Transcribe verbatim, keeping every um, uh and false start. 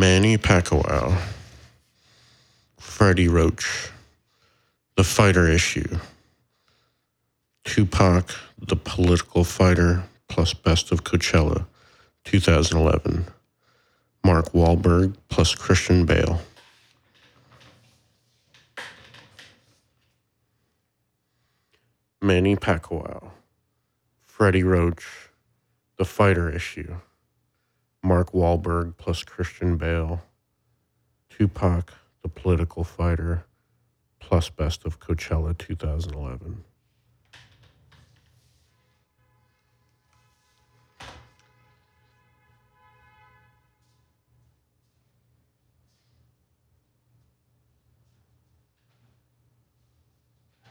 Manny Pacquiao, Freddie Roach, The Fighter Issue, Tupac, The Political Fighter, plus Best of Coachella, twenty eleven, Mark Wahlberg, plus Christian Bale. Manny Pacquiao, Freddie Roach, The Fighter Issue, Mark Wahlberg plus Christian Bale, Tupac, The Political Fighter, plus Best of Coachella twenty eleven.